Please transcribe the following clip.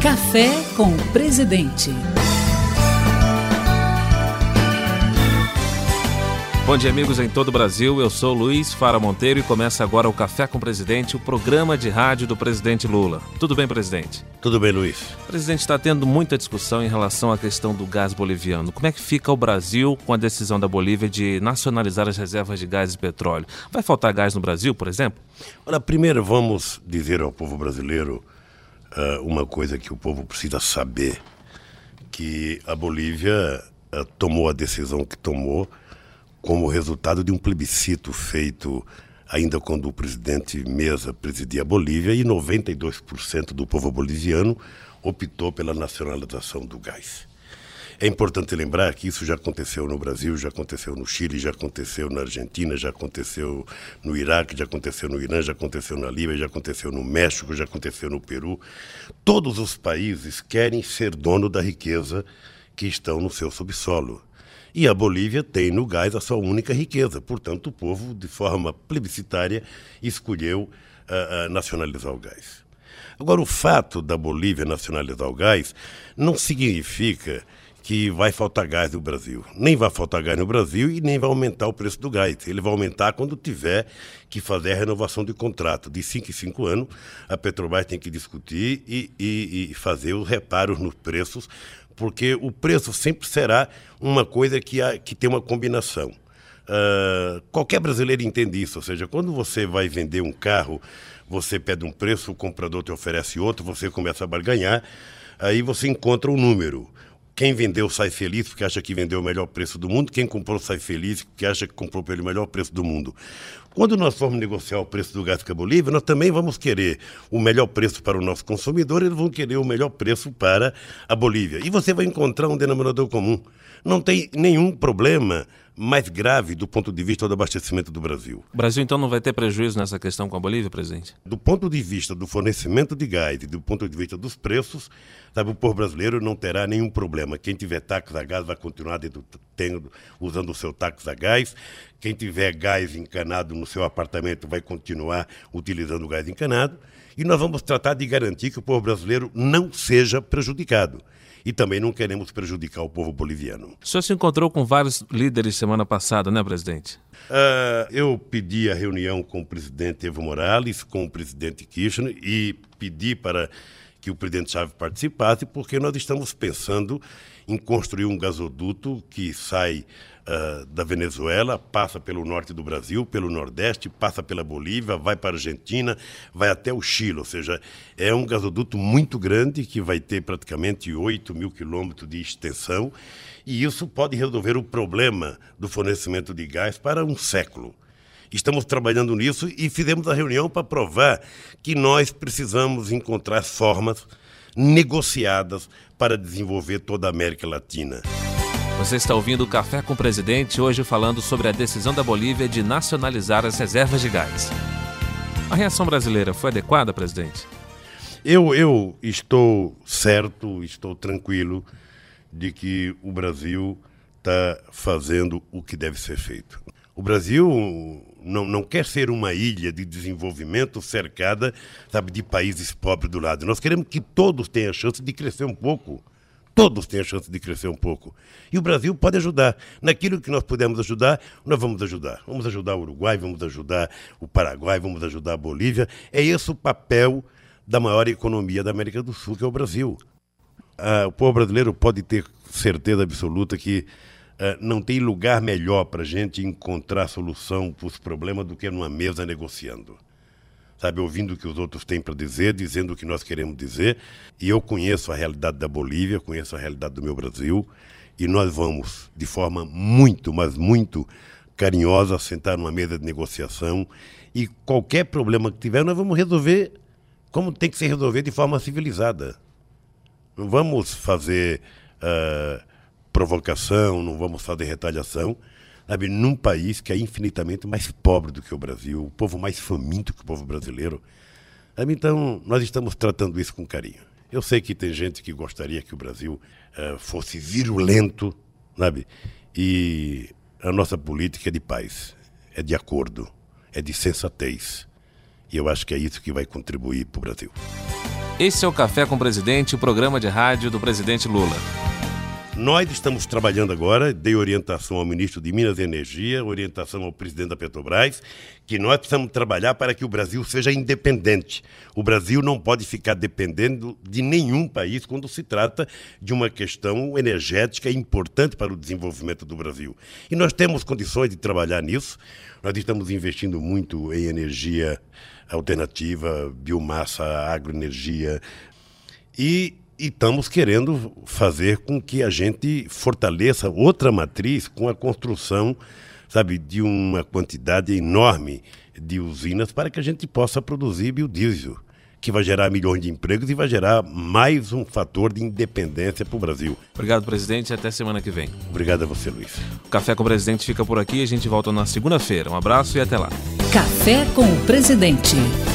Café com o Presidente. Bom dia, amigos em todo o Brasil. Eu sou Luiz Fara Monteiro e começa agora o Café com o Presidente, o programa de rádio do presidente Lula. Tudo bem, presidente? Tudo bem, Luiz. O presidente está tendo muita discussão em relação à questão do gás boliviano. Como é que fica o Brasil com a decisão da Bolívia de nacionalizar as reservas de gás e petróleo? Vai faltar gás no Brasil, por exemplo? Olha, primeiro vamos dizer ao povo brasileiro uma coisa que o povo precisa saber, que a Bolívia tomou a decisão que tomou como resultado de um plebiscito feito ainda quando o presidente Mesa presidia a Bolívia, e 92% do povo boliviano optou pela nacionalização do gás. É importante lembrar que isso já aconteceu no Brasil, já aconteceu no Chile, já aconteceu na Argentina, já aconteceu no Iraque, já aconteceu no Irã, já aconteceu na Líbia, já aconteceu no México, já aconteceu no Peru. Todos os países querem ser dono da riqueza que estão no seu subsolo. E a Bolívia tem no gás a sua única riqueza. Portanto, o povo, de forma plebiscitária, escolheu nacionalizar o gás. Agora, o fato da Bolívia nacionalizar o gás não significa que vai faltar gás no Brasil. Nem vai faltar gás no Brasil e nem vai aumentar o preço do gás. Ele vai aumentar quando tiver que fazer a renovação de contrato. De 5 em 5 anos, a Petrobras tem que discutir e fazer os reparos nos preços, porque o preço sempre será uma coisa que tem uma combinação. Qualquer brasileiro entende isso, ou seja, quando você vai vender um carro, você pede um preço, o comprador te oferece outro, você começa a barganhar, aí você encontra um número. Quem vendeu sai feliz porque acha que vendeu o melhor preço do mundo, quem comprou sai feliz porque acha que comprou pelo melhor preço do mundo. Quando nós formos negociar o preço do gás com a Bolívia, nós também vamos querer o melhor preço para o nosso consumidor, eles vão querer o melhor preço para a Bolívia. E você vai encontrar um denominador comum. Não tem nenhum problema mais grave do ponto de vista do abastecimento do Brasil. O Brasil, então, não vai ter prejuízo nessa questão com a Bolívia, presidente? Do ponto de vista do fornecimento de gás e do ponto de vista dos preços, o povo brasileiro não terá nenhum problema. Quem tiver táxi a gás vai continuar usando o seu táxi a gás. Quem tiver gás encanado no seu apartamento vai continuar utilizando o gás encanado. E nós vamos tratar de garantir que o povo brasileiro não seja prejudicado. E também não queremos prejudicar o povo boliviano. O senhor se encontrou com vários líderes semana passada, né, presidente? Eu pedi a reunião com o presidente Evo Morales, com o presidente Kirchner, e pedi para que o presidente Chávez participasse, porque nós estamos pensando em construir um gasoduto que sai da Venezuela, passa pelo norte do Brasil, pelo nordeste, passa pela Bolívia, vai para a Argentina, vai até o Chile. Ou seja, é um gasoduto muito grande que vai ter praticamente 8.000 quilômetros de extensão, e isso pode resolver o problema do fornecimento de gás para um século. Estamos trabalhando nisso e fizemos a reunião para provar que nós precisamos encontrar formas negociadas para desenvolver toda a América Latina. Você está ouvindo o Café com o Presidente, hoje falando sobre a decisão da Bolívia de nacionalizar as reservas de gás. A reação brasileira foi adequada, presidente? Eu estou certo, estou tranquilo de que o Brasil está fazendo o que deve ser feito. O Brasil não quer ser uma ilha de desenvolvimento cercada, de países pobres do lado. Nós queremos que todos tenham a chance de crescer um pouco. Todos têm a chance de crescer um pouco. E o Brasil pode ajudar. Naquilo que nós pudermos ajudar, nós vamos ajudar. Vamos ajudar o Uruguai, vamos ajudar o Paraguai, vamos ajudar a Bolívia. É esse o papel da maior economia da América do Sul, que é o Brasil. O povo brasileiro pode ter certeza absoluta que não tem lugar melhor para a gente encontrar solução para os problemas do que numa mesa negociando. Ouvindo o que os outros têm para dizer, dizendo o que nós queremos dizer. E eu conheço a realidade da Bolívia, conheço a realidade do meu Brasil, e nós vamos, de forma muito, mas muito carinhosa, sentar numa mesa de negociação, e qualquer problema que tiver, nós vamos resolver como tem que ser resolvido, de forma civilizada. Não vamos fazer provocação, não vamos fazer retaliação, num país que é infinitamente mais pobre do que o Brasil, o povo mais faminto que o povo brasileiro. Então, nós estamos tratando isso com carinho. Eu sei que tem gente que gostaria que o Brasil fosse virulento, e a nossa política é de paz, é de acordo, é de sensatez. E eu acho que é isso que vai contribuir para o Brasil. Esse é o Café com o Presidente, o programa de rádio do presidente Lula. Nós estamos trabalhando agora, dei orientação ao ministro de Minas e Energia, orientação ao presidente da Petrobras, que nós precisamos trabalhar para que o Brasil seja independente. O Brasil não pode ficar dependendo de nenhum país quando se trata de uma questão energética importante para o desenvolvimento do Brasil. E nós temos condições de trabalhar nisso. Nós estamos investindo muito em energia alternativa, biomassa, agroenergia e estamos querendo fazer com que a gente fortaleça outra matriz com a construção, de uma quantidade enorme de usinas para que a gente possa produzir biodiesel, que vai gerar milhões de empregos e vai gerar mais um fator de independência para o Brasil. Obrigado, presidente, e até semana que vem. Obrigado a você, Luiz. O Café com o Presidente fica por aqui e a gente volta na segunda-feira. Um abraço e até lá. Café com o Presidente.